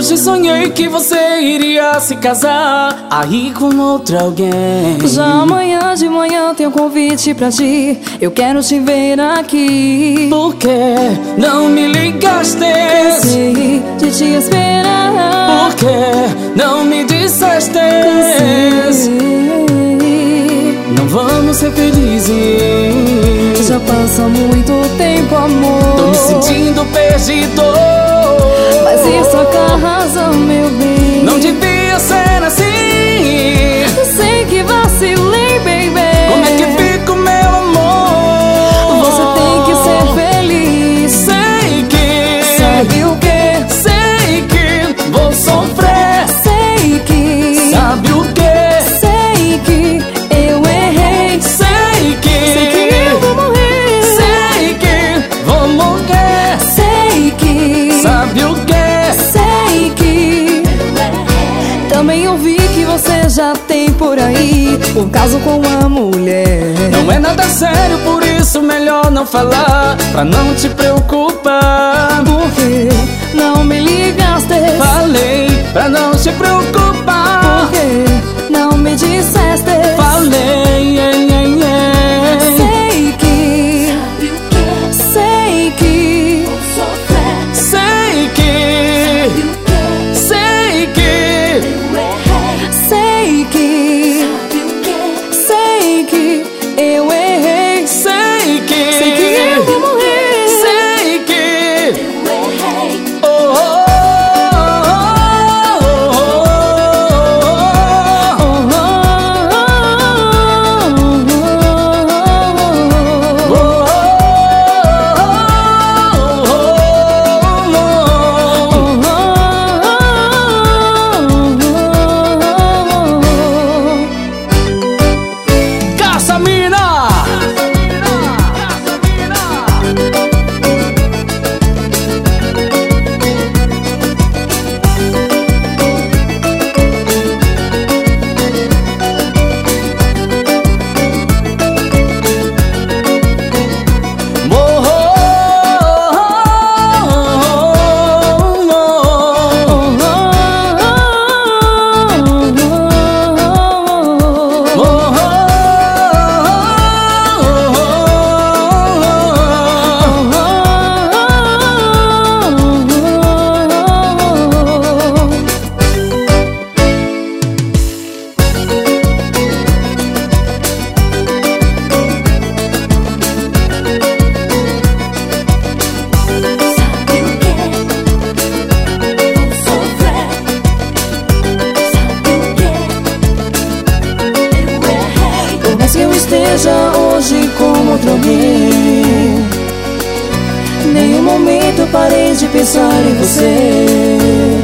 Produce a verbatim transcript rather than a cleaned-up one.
Hoje sonhei que você iria se casar aí com outra alguém. Já amanhã de manhã tem um convite pra ti, eu quero te ver aqui. Por que não me ligaste? Cansei de te esperar. Por que não me disseste? Cansei. Não vamos ser felizes. Já passa muito tempo, amor. Tô me sentindo perdido. Mas isso é razão, meu bem. Não devia ser assim. Eu sei que vacilei, baby. Como é que fico, meu amor? Você tem que ser feliz. Sei que Sabe o que? Sei que vou sofrer. Sei que Sabe o que? Sei que eu errei. Sei que Sei que eu vou morrer. Sei que vou morrer. Sei que Sabe o que? Sei que também ouvi que você já tem por aí um caso com uma mulher. Não é nada sério, por isso melhor não falar, pra não te preocupar. Por que não me ligaste? Falei pra não te preocupar. Por que não me disseste? Falei, ei, ei, ei. Sei que Sei que Sei que Sei que Sei que Sei que eu errei. Sei que Sei que eu vou morrer. Sei que oh, oh, Se eu esteja hoje com outro alguém, nenhum momento parei de pensar em você.